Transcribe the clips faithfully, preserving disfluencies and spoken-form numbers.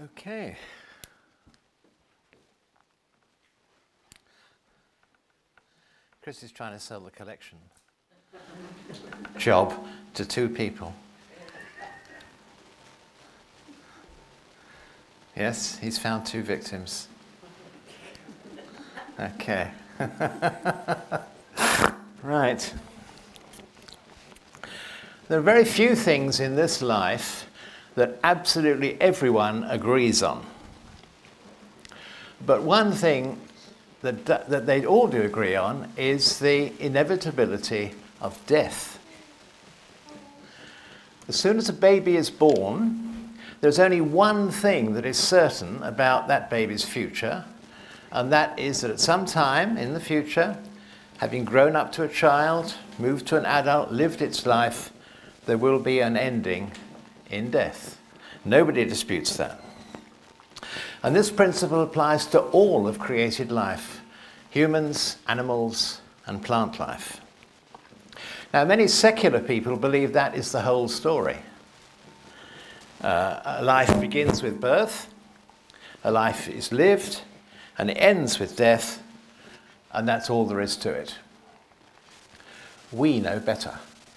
Okay. Chris is trying to sell the collection job to two people. Yes, he's found two victims. Okay. Right. There are very few things in this life that absolutely everyone agrees on. But one thing that, that they all do agree on is the inevitability of death. As soon as a baby is born, there's only one thing that is certain about that baby's future, and that is that at some time in the future, having grown up to a child, moved to an adult, lived its life, there will be an ending in death. Nobody disputes that. And this principle applies to all of created life, humans, animals, and plant life. Now, many secular people believe that is the whole story. Uh, a life begins with birth, a life is lived, and it ends with death, and that's all there is to it. We know better.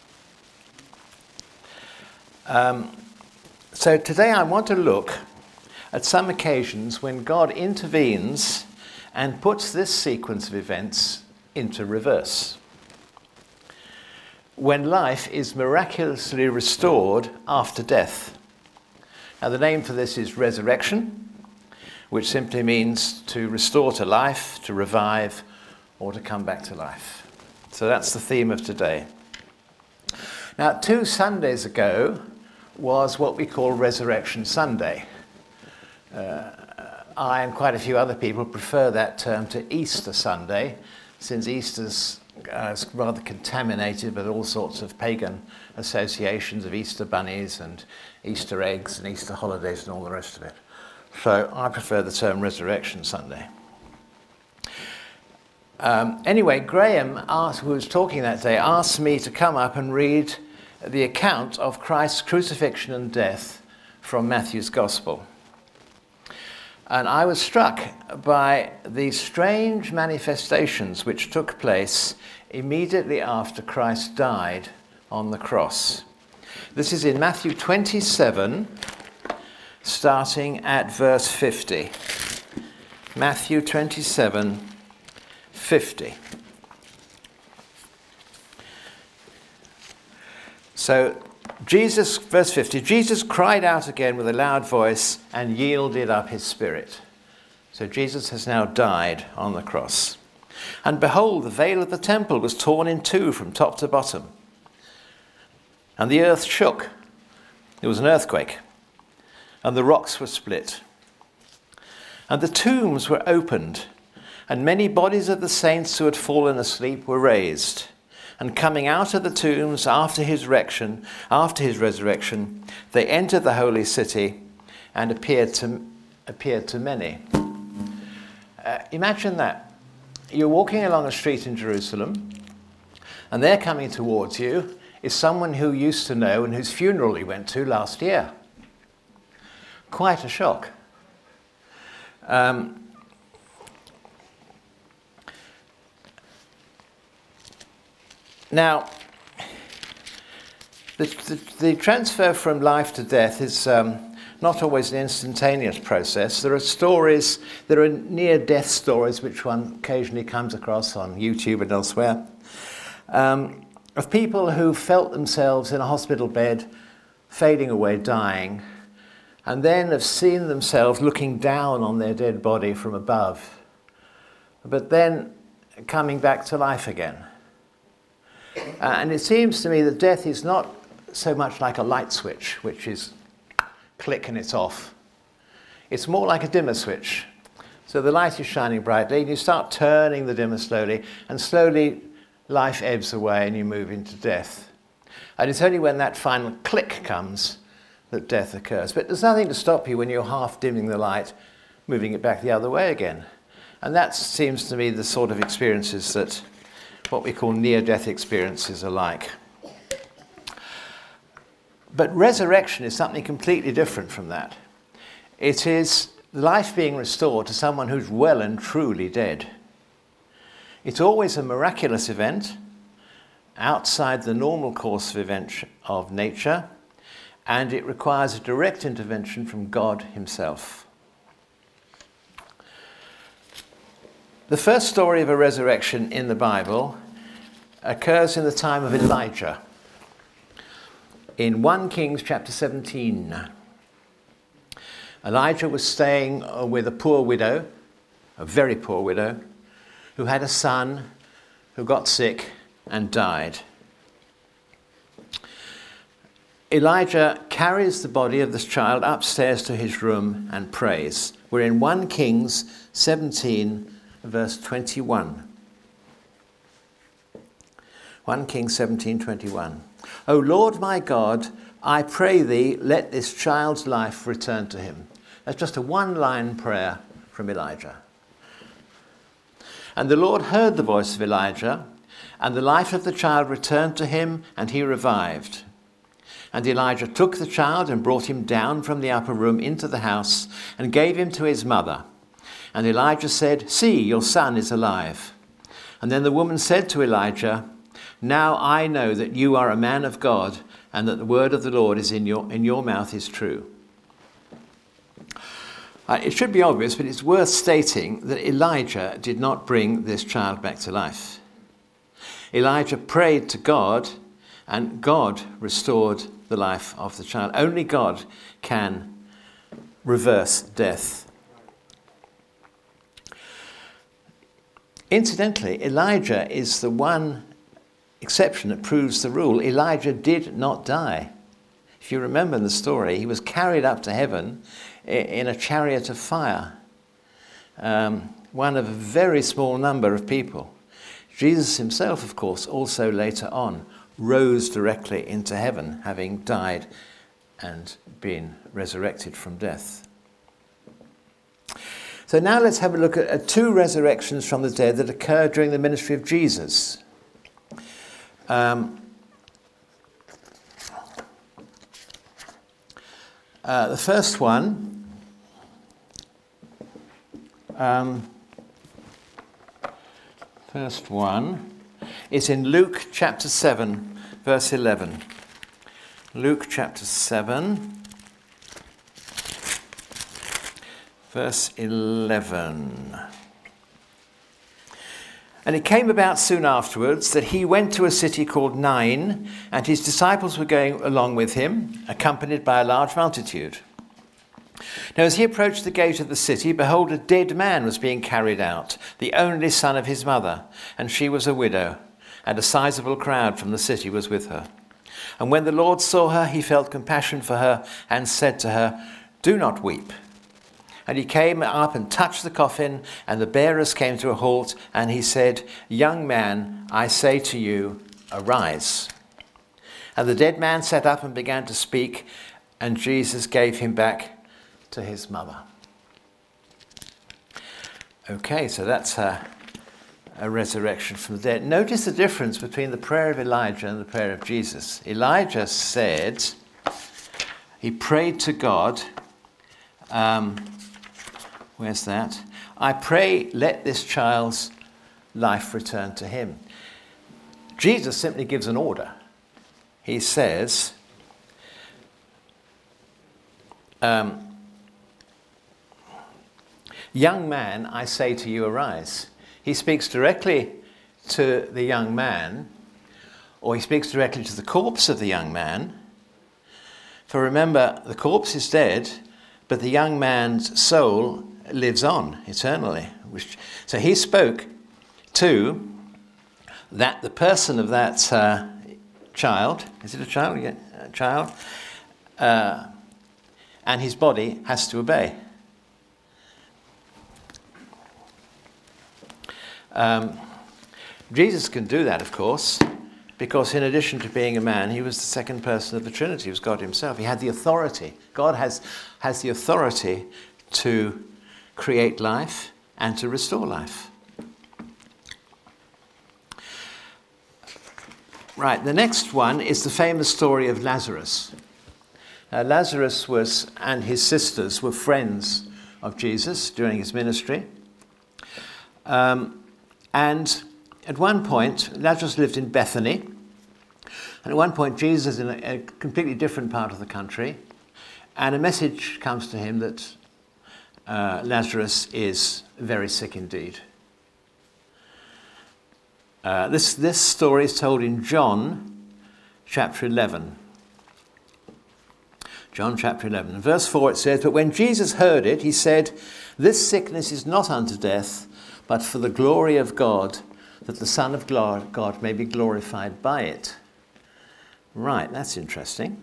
Um, so today I want to look at some occasions when God intervenes and puts this sequence of events into reverse. When life is miraculously restored after death. Now the name for this is resurrection, which simply means to restore to life, to revive, or to come back to life. So that's the theme of today. Now, two Sundays ago was what we call Resurrection Sunday. Uh, I and quite a few other people prefer that term to Easter Sunday, since Easter's uh, rather contaminated with all sorts of pagan associations of Easter bunnies and Easter eggs and Easter holidays and all the rest of it. So I prefer the term Resurrection Sunday. Um, anyway, Graham, asked, who was talking that day, asked me to come up and read the account of Christ's crucifixion and death from Matthew's Gospel. And I was struck by the strange manifestations which took place immediately after Christ died on the cross. This is in Matthew twenty-seven, starting at verse fifty. Matthew twenty-seven, fifty. So, Jesus, verse fifty, Jesus cried out again with a loud voice and yielded up his spirit. So Jesus has now died on the cross. And behold, the veil of the temple was torn in two from top to bottom. And the earth shook. It was an earthquake. And the rocks were split. And the tombs were opened. And many bodies of the saints who had fallen asleep were raised. And coming out of the tombs after his resurrection, after his resurrection, they entered the holy city and appeared to appeared to many. Uh, imagine that. You're walking along a street in Jerusalem, and there coming towards you is someone who you used to know and whose funeral you went to last year. Quite a shock. Um, Now, the, the, the transfer from life to death is um, not always an instantaneous process. There are stories, there are near-death stories which one occasionally comes across on YouTube and elsewhere, um, of people who felt themselves in a hospital bed, fading away, dying, and then have seen themselves looking down on their dead body from above, but then coming back to life again. Uh, and it seems to me that death is not so much like a light switch, which is click and it's off. It's more like a dimmer switch. So the light is shining brightly, and you start turning the dimmer slowly, and slowly life ebbs away and you move into death. And it's only when that final click comes that death occurs. But there's nothing to stop you when you're half dimming the light, moving it back the other way again. And that seems to me the sort of experiences that what we call near-death experiences are like. But resurrection is something completely different from that. It is life being restored to someone who's well and truly dead. It's always a miraculous event outside the normal course of events of nature, and it requires a direct intervention from God himself. The first story of a resurrection in the Bible occurs in the time of Elijah in First Kings chapter seventeen. Elijah was staying with a poor widow, a very poor widow, who had a son who got sick and died. Elijah carries the body of this child upstairs to his room and prays. We're in First Kings seventeen, verse twenty-one. First Kings seventeen twenty-one. O Lord my God, I pray thee, let this child's life return to him. That's just a one-line prayer from Elijah. And the Lord heard the voice of Elijah, and the life of the child returned to him, and he revived. And Elijah took the child and brought him down from the upper room into the house, and gave him to his mother. And Elijah said, See, your son is alive. And then the woman said to Elijah, Now I know that you are a man of God, and that the word of the Lord is in your, in your mouth is true. Uh, it should be obvious, but it's worth stating that Elijah did not bring this child back to life. Elijah prayed to God, and God restored the life of the child. Only God can reverse death. Incidentally, Elijah is the one exception that proves the rule. Elijah did not die. If you remember in the story, he was carried up to heaven in a chariot of fire, um, one of a very small number of people. Jesus himself, of course, also later on rose directly into heaven, having died and been resurrected from death. So now let's have a look at, at two resurrections from the dead that occurred during the ministry of Jesus. Um, uh, the first one Um, first one is in Luke chapter seven, verse eleven. Luke chapter seven, verse eleven. And it came about soon afterwards that he went to a city called Nain, and his disciples were going along with him, accompanied by a large multitude. Now as he approached the gate of the city, behold, a dead man was being carried out, the only son of his mother, and she was a widow, and a sizable crowd from the city was with her. And when the Lord saw her, he felt compassion for her, and said to her, Do not weep. And he came up and touched the coffin, and the bearers came to a halt, and he said, Young man, I say to you, arise. And the dead man sat up and began to speak, and Jesus gave him back to his mother. Okay, so that's a, a resurrection from the dead. Notice the difference between the prayer of Elijah and the prayer of Jesus. Elijah said, he prayed to God, um, where's that? I pray, let this child's life return to him. Jesus simply gives an order. He says, um, Young man, I say to you, arise. He speaks directly to the young man, or he speaks directly to the corpse of the young man. For remember, the corpse is dead, but the young man's soul lives on eternally. Which, so he spoke to that the person of that uh, child, is it a child? Yeah, a child, uh, and his body has to obey. Um, Jesus can do that, of course, because in addition to being a man, he was the second person of the Trinity. He was God himself. He had the authority. God has, has the authority to create life and to restore life. Right, the next one is the famous story of Lazarus. Uh, Lazarus was and his sisters were friends of Jesus during his ministry. Um, and at one point, Lazarus lived in Bethany. And at one point, Jesus is in a, a completely different part of the country. And a message comes to him that uh, Lazarus is very sick indeed. Uh, this, this story is told in John chapter eleven. John chapter eleven. In verse four it says, "But when Jesus heard it, he said, 'This sickness is not unto death, but for the glory of God, that the Son of God may be glorified by it.'" Right, that's interesting.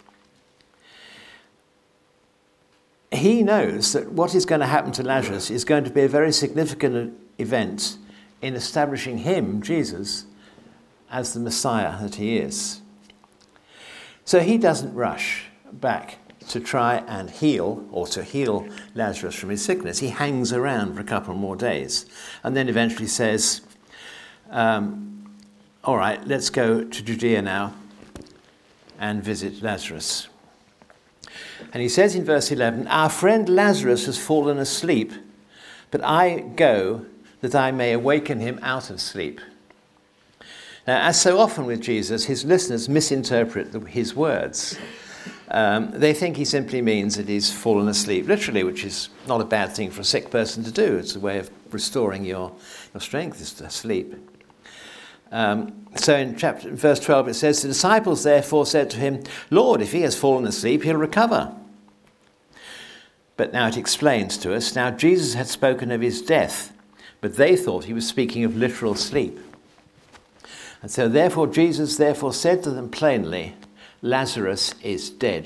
He knows that what is going to happen to Lazarus is going to be a very significant event in establishing him, Jesus, as the Messiah that he is. So he doesn't rush back to try and heal, or to heal Lazarus from his sickness. He hangs around for a couple more days and then eventually says, um, all right, let's go to Judea now and visit Lazarus. And he says in verse eleven, "Our friend Lazarus has fallen asleep, but I go that I may awaken him out of sleep." Now, as so often with Jesus, his listeners misinterpret the, his words. Um, they think he simply means that he's fallen asleep, literally, which is not a bad thing for a sick person to do. It's a way of restoring your, your strength, is to sleep. Um, so in chapter, verse twelve it says, "The disciples therefore said to him, 'Lord, if he has fallen asleep, he'll recover.' But now it explains to us, now Jesus had spoken of his death, but they thought he was speaking of literal sleep. And so therefore Jesus therefore said to them plainly, 'Lazarus is dead.'"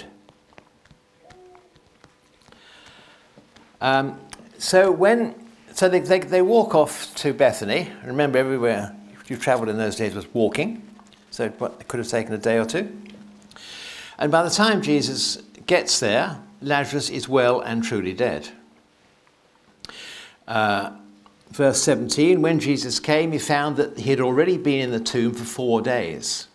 Um, so when so they, they they walk off to Bethany. Remember, everywhere you travelled in those days was walking, so it could have taken a day or two. And by the time Jesus gets there, Lazarus is well and truly dead. Uh, verse seventeen, "When Jesus came, he found that he had already been in the tomb for four days.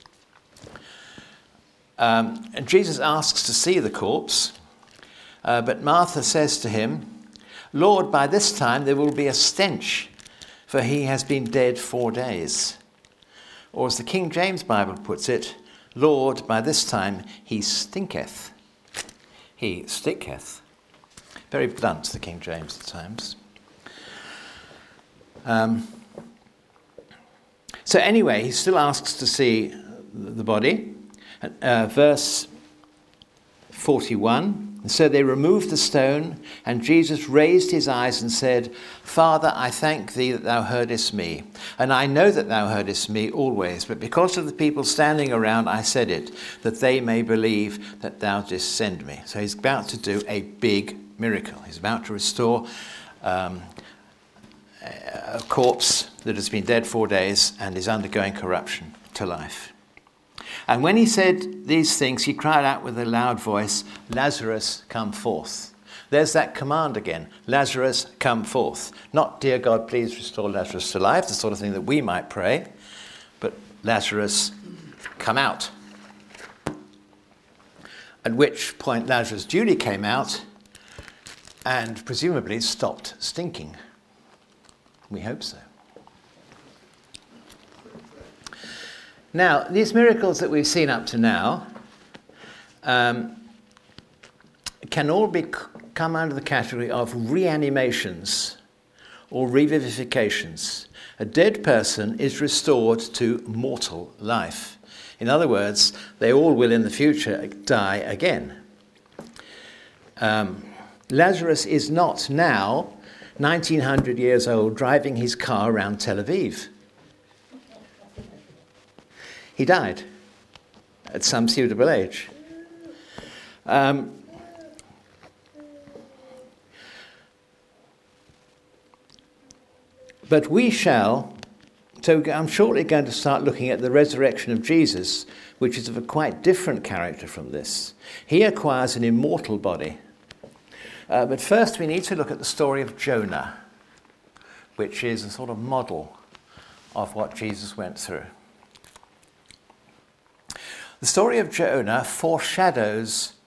Um, and Jesus asks to see the corpse, uh, but Martha says to him, "Lord, by this time there will be a stench, for he has been dead four days." Or as the King James Bible puts it, "Lord, by this time he stinketh." He stinketh. Very blunt, the King James at times. Um, so anyway, he still asks to see the body. Uh, verse forty-one, "And so they removed the stone, and Jesus raised his eyes and said, 'Father, I thank thee that thou heardest me. And I know that thou heardest me always, but because of the people standing around I said it, that they may believe that thou didst send me.'" So he's about to do a big miracle. He's about to restore um, a corpse that has been dead four days and is undergoing corruption to life. "And when he said these things, he cried out with a loud voice, 'Lazarus, come forth.'" There's that command again, "Lazarus, come forth." Not, "Dear God, please restore Lazarus to life," the sort of thing that we might pray, but "Lazarus, come out." At which point Lazarus duly came out and presumably stopped stinking. We hope so. Now, these miracles that we've seen up to now um, can all be come under the category of reanimations or revivifications. A dead person is restored to mortal life. In other words, they all will in the future die again. Um, Lazarus is not now nineteen hundred years old driving his car around Tel Aviv. He died at some suitable age. Um, but we shall, so I'm shortly going to start looking at the resurrection of Jesus, which is of a quite different character from this. He acquires an immortal body. Uh, but first we need to look at the story of Jonah, which is a sort of model of what Jesus went through. The story of Jonah foreshadows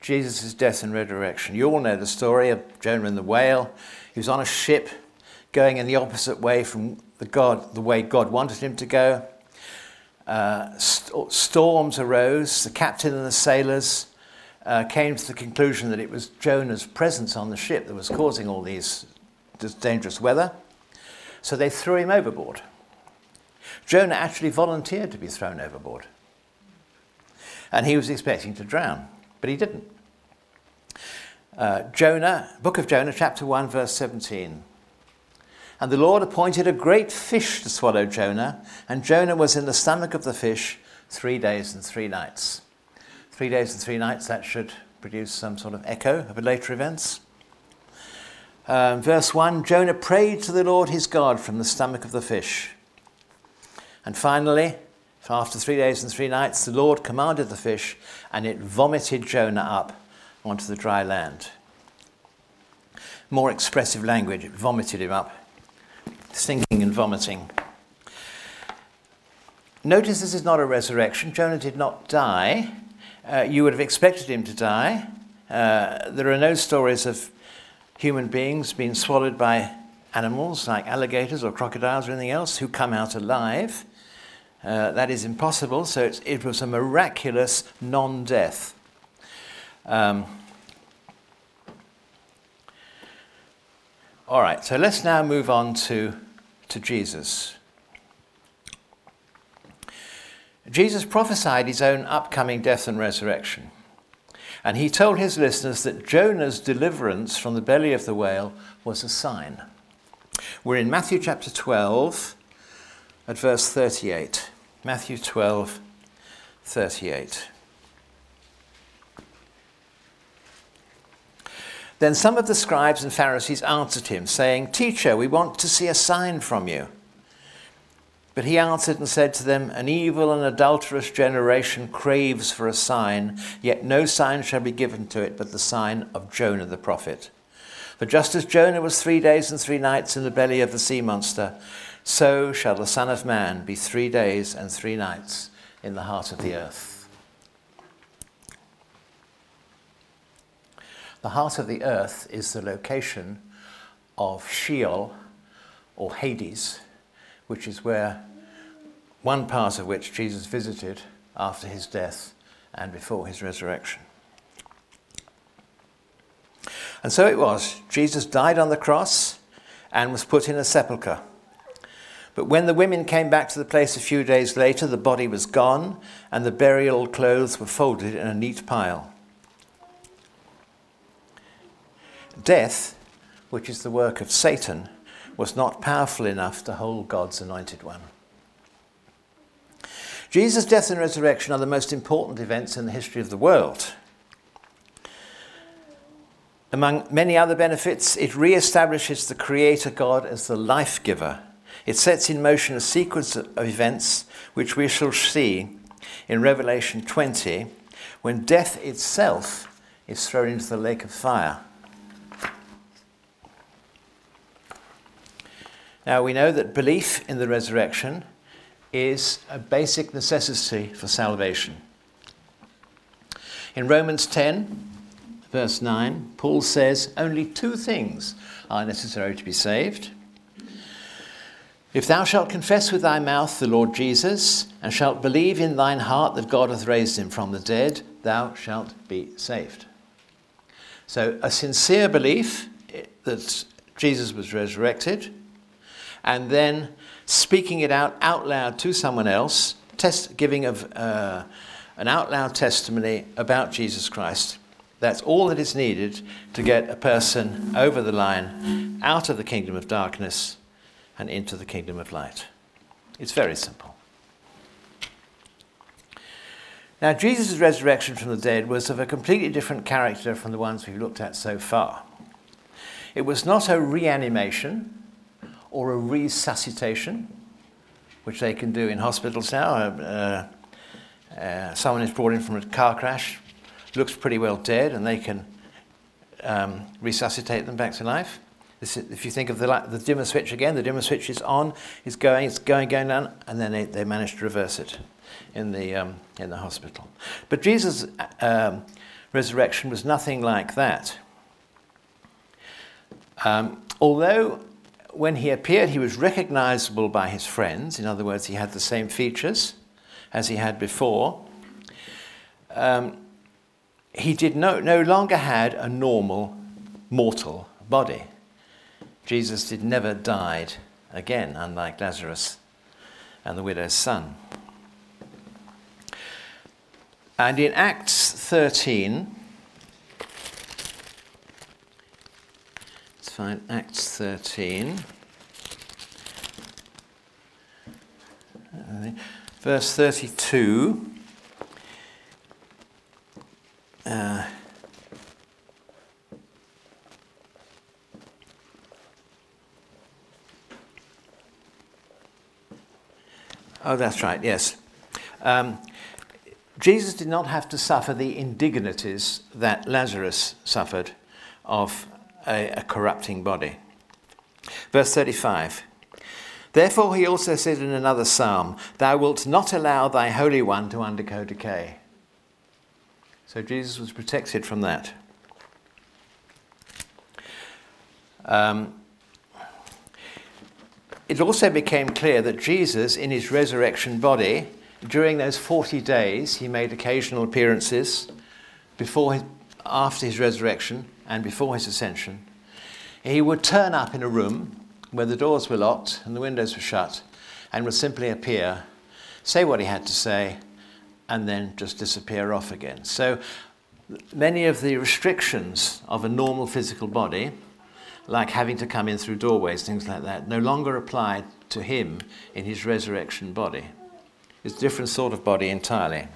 Jesus' death and resurrection. You all know the story of Jonah and the whale. He was on a ship going in the opposite way from the, God, the way God wanted him to go. Uh, st- storms arose. The captain and the sailors uh, came to the conclusion that it was Jonah's presence on the ship that was causing all these this dangerous weather. So they threw him overboard. Jonah actually volunteered to be thrown overboard. And he was expecting to drown, but he didn't. Uh, Jonah, book of Jonah, chapter one, verse seventeen. And the Lord appointed a great fish to swallow Jonah, and Jonah was in the stomach of the fish three days and three nights. Three days and three nights, that should produce some sort of echo of later events. Um, verse one, Jonah prayed to the Lord his God from the stomach of the fish. And finally, after three days and three nights, the Lord commanded the fish, and it vomited Jonah up onto the dry land. More expressive language, it vomited him up. Stinking and vomiting. Notice this is not a resurrection. Jonah did not die. Uh, you would have expected him to die. Uh, there are no stories of human beings being swallowed by animals like alligators or crocodiles or anything else who come out alive. Uh, that is impossible, so it's, it was a miraculous non-death. Um, all right, so let's now move on to, to Jesus. Jesus prophesied his own upcoming death and resurrection. And he told his listeners that Jonah's deliverance from the belly of the whale was a sign. We're in Matthew chapter twelve at verse thirty-eight. Matthew twelve, thirty-eight. Then some of the scribes and Pharisees answered him, saying, "Teacher, we want to see a sign from you." But he answered and said to them, "An evil and adulterous generation craves for a sign, yet no sign shall be given to it but the sign of Jonah the prophet. For just as Jonah was three days and three nights in the belly of the sea monster, so shall the Son of Man be three days and three nights in the heart of the earth." The heart of the earth is the location of Sheol, or Hades, which is where one part of which Jesus visited after his death and before his resurrection. And so it was. Jesus died on the cross and was put in a sepulchre. But when the women came back to the place a few days later, the body was gone and the burial clothes were folded in a neat pile. Death, which is the work of Satan, was not powerful enough to hold God's anointed one. Jesus' death and resurrection are the most important events in the history of the world. Among many other benefits, it re-establishes the Creator God as the life giver. It sets in motion a sequence of events which we shall see in Revelation twenty, when death itself is thrown into the lake of fire. Now, we know that belief in the resurrection is a basic necessity for salvation. In Romans ten, verse nine, Paul says, "Only two things are necessary to be saved. If thou shalt confess with thy mouth the Lord Jesus, and shalt believe in thine heart that God hath raised him from the dead, thou shalt be saved." So a sincere belief that Jesus was resurrected, and then speaking it out out loud to someone else, test, giving of, uh, an out loud testimony about Jesus Christ. That's all that is needed to get a person over the line, out of the kingdom of darkness and into the kingdom of light. It's very simple. Now, Jesus' resurrection from the dead was of a completely different character from the ones we've looked at so far. It was not a reanimation or a resuscitation, which they can do in hospitals now. Uh, uh, someone is brought in from a car crash, looks pretty well dead, and they can um, resuscitate them back to life. This is, if you think of the, the dimmer switch again, the dimmer switch is on, it's going, it's going, going down, and then they, they manage to reverse it in the um, in the hospital. But Jesus' um, resurrection was nothing like that. Um, although when he appeared he was recognizable by his friends, in other words, he had the same features as he had before, um, he did no, no longer had a normal mortal body. Jesus did never died again, unlike Lazarus and the widow's son. And in Acts thirteen, let's find Acts thirteen, verse thirty-two. Uh, oh, that's right, yes. Um, Jesus did not have to suffer the indignities that Lazarus suffered of a, a corrupting body. Verse thirty-five. Therefore he also said in another psalm, "Thou wilt not allow thy Holy One to undergo decay." So Jesus was protected from that. Um, it also became clear that Jesus, in his resurrection body, during those forty days, he made occasional appearances before his, after his resurrection and before his ascension. He would turn up in a room where the doors were locked and the windows were shut and would simply appear, say what he had to say, and then just disappear off again. So many of the restrictions of a normal physical body, like having to come in through doorways, things like that, no longer applied to him in his resurrection body. It's a different sort of body entirely.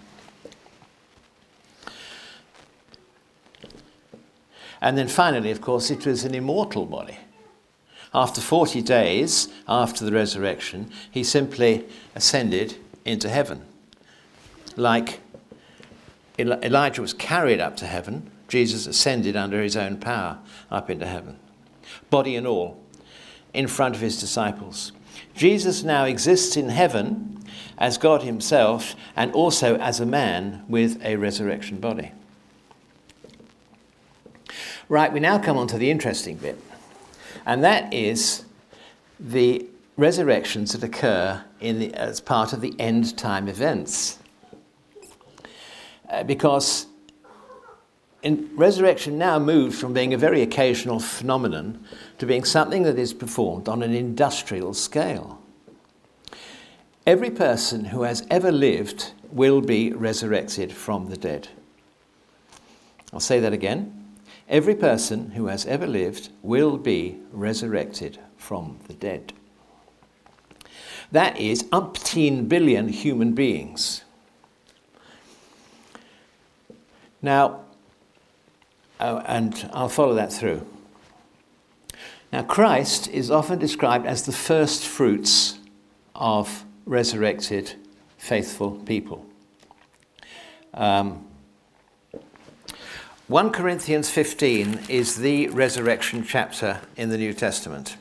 And then finally, of course, it was an immortal body. After forty days after the resurrection, he simply ascended into heaven. Like Elijah was carried up to heaven, Jesus ascended under his own power up into heaven, body and all, in front of his disciples. Jesus now exists in heaven as God himself and also as a man with a resurrection body. Right, we now come on to the interesting bit, and that is the resurrections that occur in the, as part of the end time events. Uh, because in, resurrection now moves from being a very occasional phenomenon to being something that is performed on an industrial scale. Every person who has ever lived will be resurrected from the dead. I'll say that again. Every person who has ever lived will be resurrected from the dead. That is umpteen billion human beings. Now, oh, and I'll follow that through. Now, Christ is often described as the first fruits of resurrected faithful people. Um, First Corinthians fifteen is the resurrection chapter in the New Testament.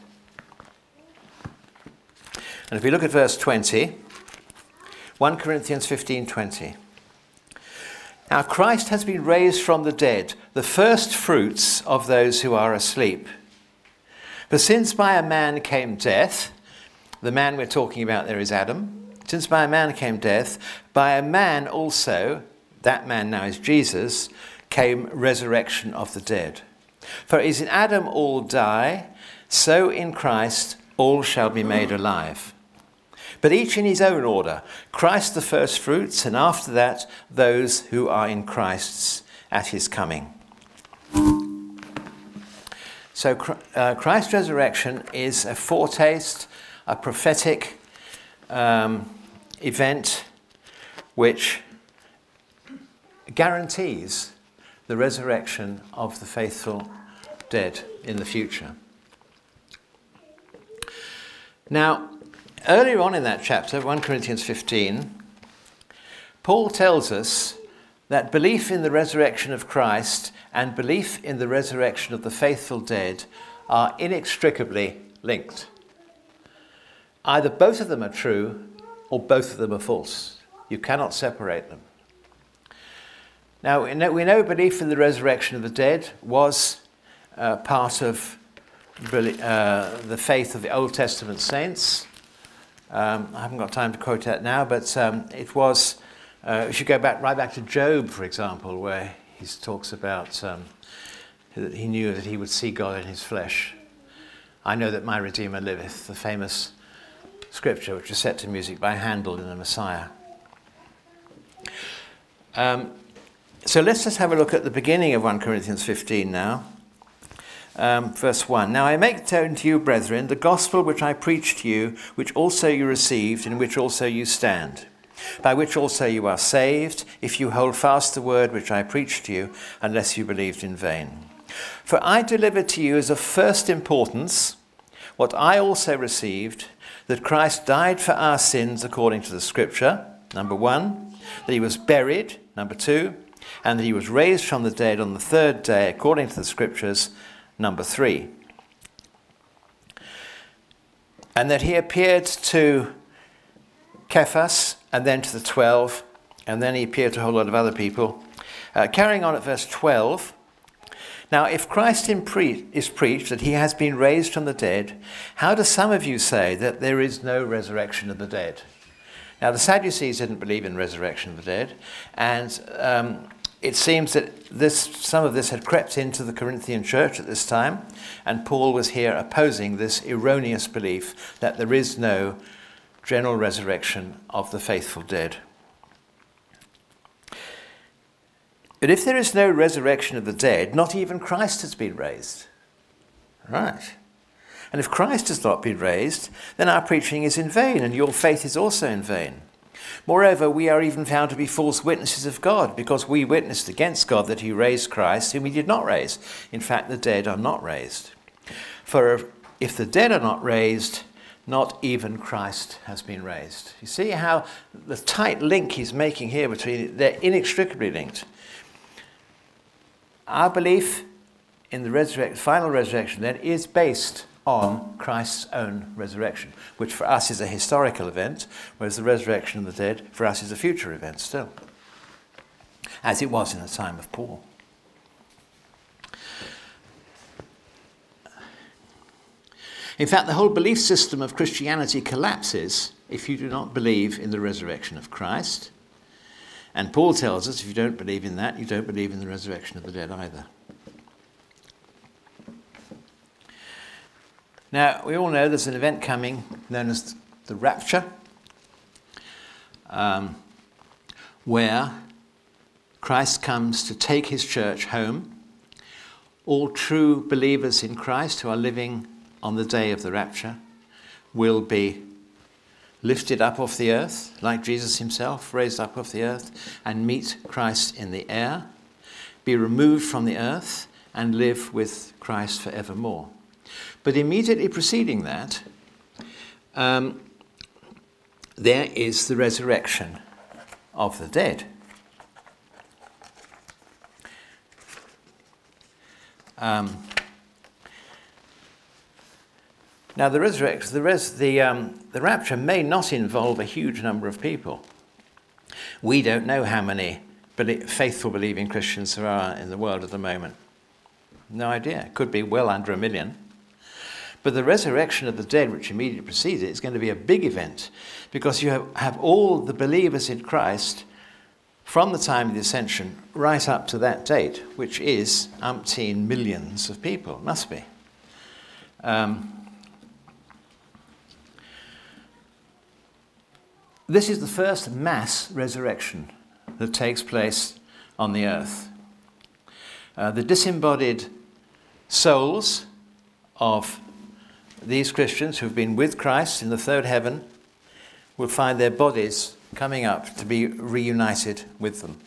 And if we look at verse twenty, First Corinthians fifteen twenty. Now Christ has been raised from the dead, the first fruits of those who are asleep. For since by a man came death, the man we're talking about there is Adam, since by a man came death, by a man also, that man now is Jesus, came resurrection of the dead. For as in Adam all die, so in Christ all shall be made alive. But each in his own order, Christ the first fruits, and after that those who are in Christ's at his coming. So uh, Christ's resurrection is a foretaste, a prophetic um, event which guarantees the resurrection of the faithful dead in the future. Now, earlier on in that chapter, First Corinthians fifteen, Paul tells us that belief in the resurrection of Christ and belief in the resurrection of the faithful dead are inextricably linked. Either both of them are true or both of them are false. You cannot separate them. Now, we know, we know belief in the resurrection of the dead was uh, part of uh, the faith of the Old Testament saints. Um, I haven't got time to quote that now, but um, it was, uh, if you go back right back to Job, for example, where he talks about um, that he knew that he would see God in his flesh. I know that my Redeemer liveth, the famous scripture which was set to music by Handel in the Messiah. Um, so let's just have a look at the beginning of First Corinthians fifteen now. Um, verse one. Now I make known to you, brethren, the gospel which I preached to you, which also you received, in which also you stand, by which also you are saved, if you hold fast the word which I preached to you, unless you believed in vain. For I delivered to you as of first importance what I also received, that Christ died for our sins according to the scripture, number one, that he was buried, number two, and that he was raised from the dead on the third day according to the scriptures, number three. And that he appeared to Cephas, and then to the twelve, and then he appeared to a whole lot of other people. Uh, carrying on at verse twelve. Now, if Christ in pre- is preached that he has been raised from the dead, how do some of you say that there is no resurrection of the dead? Now, the Sadducees didn't believe in resurrection of the dead, and um, it seems that this, some of this had crept into the Corinthian church at this time, and Paul was here opposing this erroneous belief that there is no general resurrection of the faithful dead. But if there is no resurrection of the dead, not even Christ has been raised. Right. And if Christ has not been raised, then our preaching is in vain, and your faith is also in vain. Moreover, we are even found to be false witnesses of God, because we witnessed against God that he raised Christ, whom he did not raise. In fact, the dead are not raised. For if the dead are not raised, not even Christ has been raised. You see how the tight link he's making here between, they're inextricably linked. Our belief in the resurrect, final resurrection then is based on Christ's own resurrection, which for us is a historical event, whereas the resurrection of the dead for us is a future event still, as it was in the time of Paul. In fact, the whole belief system of Christianity collapses if you do not believe in the resurrection of Christ. And Paul tells us if you don't believe in that, you don't believe in the resurrection of the dead either. Now, we all know there's an event coming known as the rapture, um, where Christ comes to take his church home. All true believers in Christ who are living on the day of the rapture will be lifted up off the earth, like Jesus himself, raised up off the earth, and meet Christ in the air, be removed from the earth, and live with Christ forevermore. But immediately preceding that, um, there is the resurrection of the dead. Um, Now, the resurrection, the, res, the, um, the rapture may not involve a huge number of people. We don't know how many belie- faithful believing Christians there are in the world at the moment. No idea. It could be well under a million. But the resurrection of the dead, which immediately precedes it, is going to be a big event, because you have, have all the believers in Christ from the time of the ascension right up to that date, which is umpteen millions of people. Must be. Um, This is the first mass resurrection that takes place on the earth. Uh, the disembodied souls of these Christians who've been with Christ in the third heaven will find their bodies coming up to be reunited with them.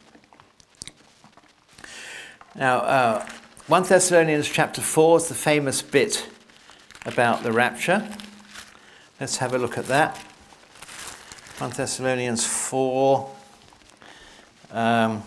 Now, uh, First Thessalonians chapter four is the famous bit about the rapture. Let's have a look at that. First Thessalonians four. Um,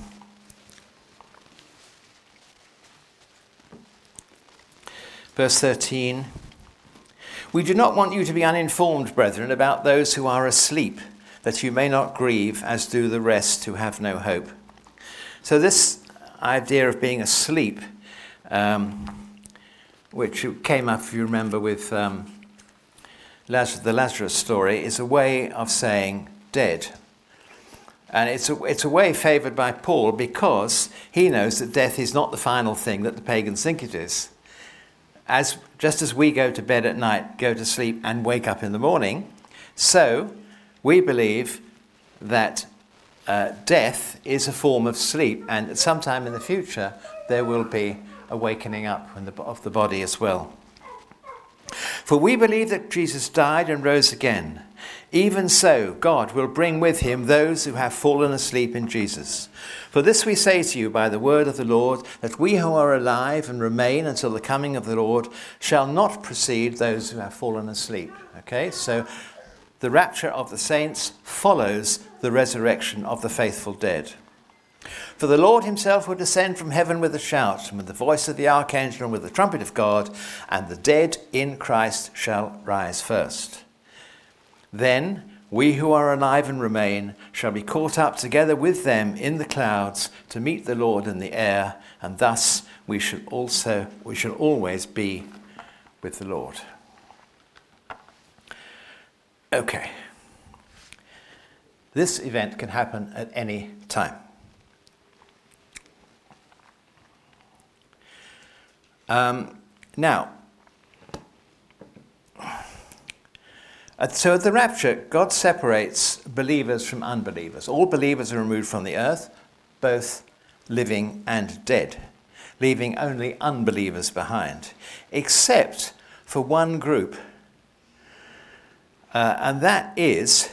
verse thirteen. We do not want you to be uninformed, brethren, about those who are asleep, that you may not grieve as do the rest who have no hope. So this idea of being asleep, um, which came up, if you remember, with um, Lazarus, the Lazarus story, is a way of saying dead. And it's a, it's a way favoured by Paul because he knows that death is not the final thing that the pagans think it is. As, just as we go to bed at night, go to sleep and wake up in the morning, so we believe that uh, death is a form of sleep, and at some time in the future there will be a wakening up in the, of the body as well. For we believe that Jesus died and rose again. Even so, God will bring with him those who have fallen asleep in Jesus. For this we say to you by the word of the Lord, that we who are alive and remain until the coming of the Lord shall not precede those who have fallen asleep. Okay, so the rapture of the saints follows the resurrection of the faithful dead. For the Lord himself will descend from heaven with a shout, and with the voice of the archangel, and with the trumpet of God, and the dead in Christ shall rise first. Then we who are alive and remain shall be caught up together with them in the clouds to meet the Lord in the air, and thus we shall also we shall always be with the Lord. Okay. This event can happen at any time. Um, now, so at the rapture, God separates believers from unbelievers. All believers are removed from the earth, both living and dead, leaving only unbelievers behind, except for one group, uh, and that is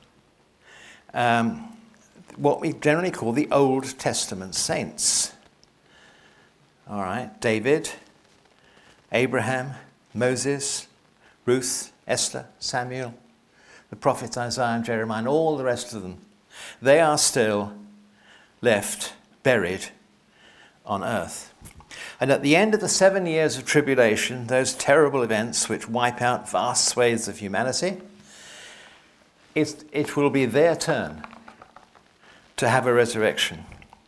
um, what we generally call the Old Testament saints. All right, David, Abraham, Moses, Ruth, Esther, Samuel, the prophets Isaiah and Jeremiah, and all the rest of them. They are still left buried on earth. And at the end of the seven years of tribulation, those terrible events which wipe out vast swathes of humanity, it, it will be their turn to have a resurrection.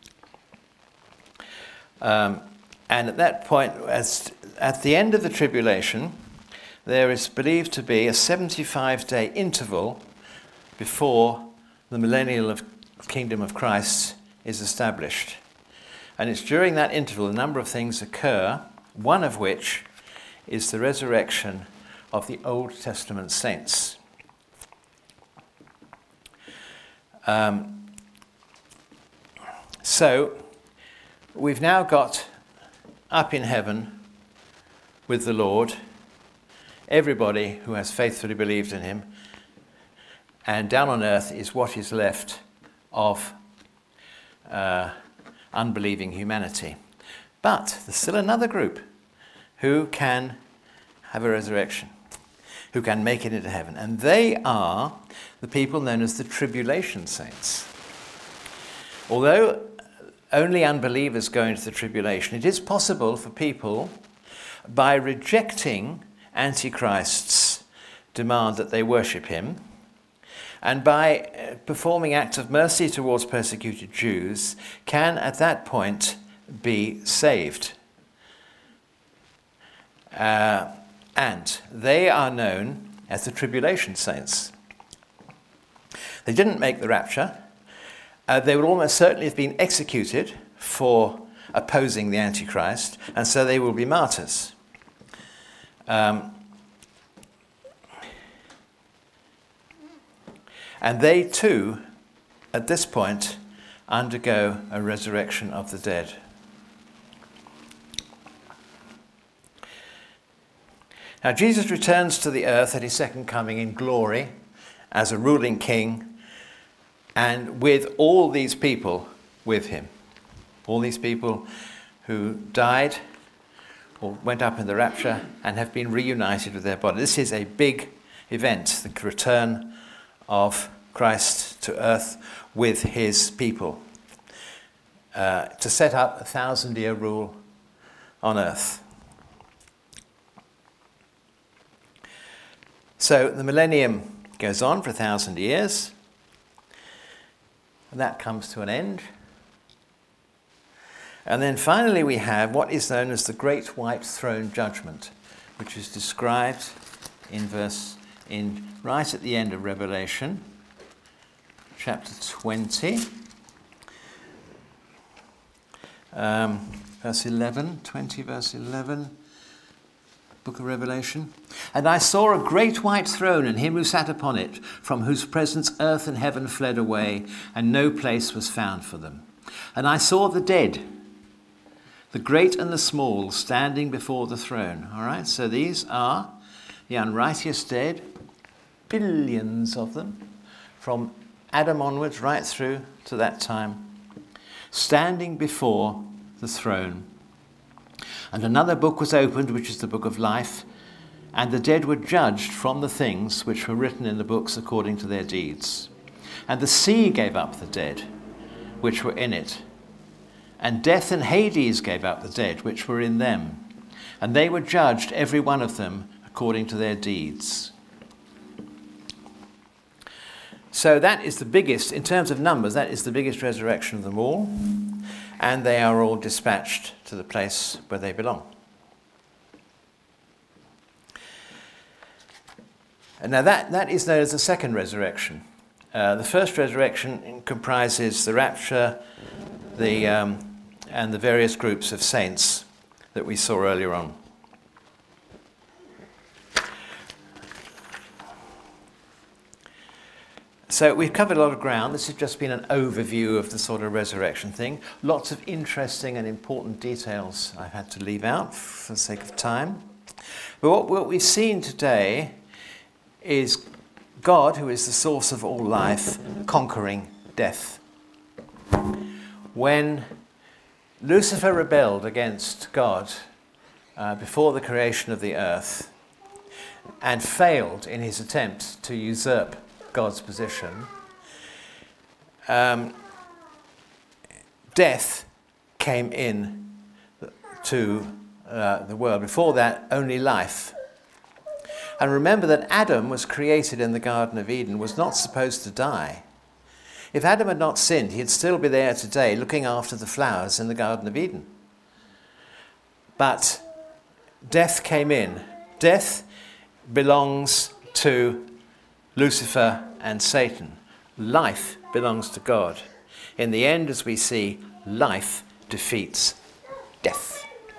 Um, and at that point, as at the end of the tribulation, there is believed to be a seventy-five day interval before the millennial of kingdom of Christ is established. And it's during that interval a number of things occur, one of which is the resurrection of the Old Testament saints. Um, so, we've now got up in heaven with the Lord everybody who has faithfully believed in him, and down on earth is what is left of uh, unbelieving humanity. But there's still another group who can have a resurrection, who can make it into heaven, and they are the people known as the tribulation saints. Although only unbelievers go into the tribulation, it is possible for people, by rejecting Antichrist's demand that they worship him, and by performing acts of mercy towards persecuted Jews, can at that point be saved. Uh, and they are known as the tribulation saints. They didn't make the rapture. Uh, they would almost certainly have been executed for opposing the Antichrist, and so they will be martyrs. Um, and they too, at this point, undergo a resurrection of the dead. Now, Jesus returns to the earth at his second coming in glory as a ruling king, and with all these people with him. All these people who died or went up in the rapture and have been reunited with their body. This is a big event, the return of Christ to earth with his people, uh, to set up a thousand-year rule on earth. So the millennium goes on for a thousand years, and that comes to an end. And then finally we have what is known as the Great White Throne Judgment, which is described in verse in right at the end of Revelation, chapter twenty, um, verse eleven, twenty, verse eleven, book of Revelation. And I saw a great white throne and him who sat upon it, from whose presence earth and heaven fled away, and no place was found for them. And I saw the dead, the great and the small, standing before the throne. All right, so these are the unrighteous dead, billions of them, from Adam onwards right through to that time, standing before the throne. And another book was opened, which is the book of life, and the dead were judged from the things which were written in the books according to their deeds. And the sea gave up the dead which were in it, and death and Hades gave up the dead which were in them, and they were judged, every one of them, according to their deeds. So that is the biggest, in terms of numbers, that is the biggest resurrection of them all, and they are all dispatched to the place where they belong. And now that, that is known as the second resurrection. Uh, the first resurrection comprises the rapture, the um, and the various groups of saints that we saw earlier on. So we've covered a lot of ground. This has just been an overview of the sort of resurrection thing. Lots of interesting and important details I've had to leave out for the sake of time. But what, what we've seen today is God, who is the source of all life, conquering death. When Lucifer rebelled against God uh, before the creation of the earth and failed in his attempt to usurp God's position, um, death came in to uh, the world. Before that, only life. And remember that Adam was created in the Garden of Eden, was not supposed to die. If Adam had not sinned, he'd still be there today looking after the flowers in the Garden of Eden. But death came in. Death belongs to Lucifer and Satan. Life belongs to God. In the end, as we see, life defeats death.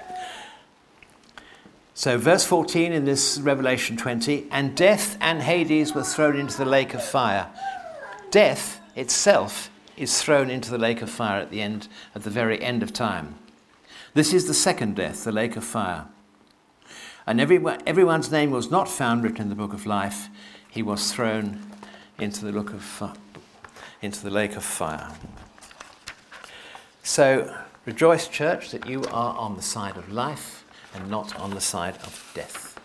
So verse fourteen in this Revelation twenty, and death and Hades were thrown into the lake of fire. Death itself is thrown into the lake of fire at the end, at the very end of time. This is the second death, the lake of fire. And everyone, everyone's name was not found written in the book of life. He was thrown into the look of into the lake of fire. So rejoice, church, that you are on the side of life and not on the side of death.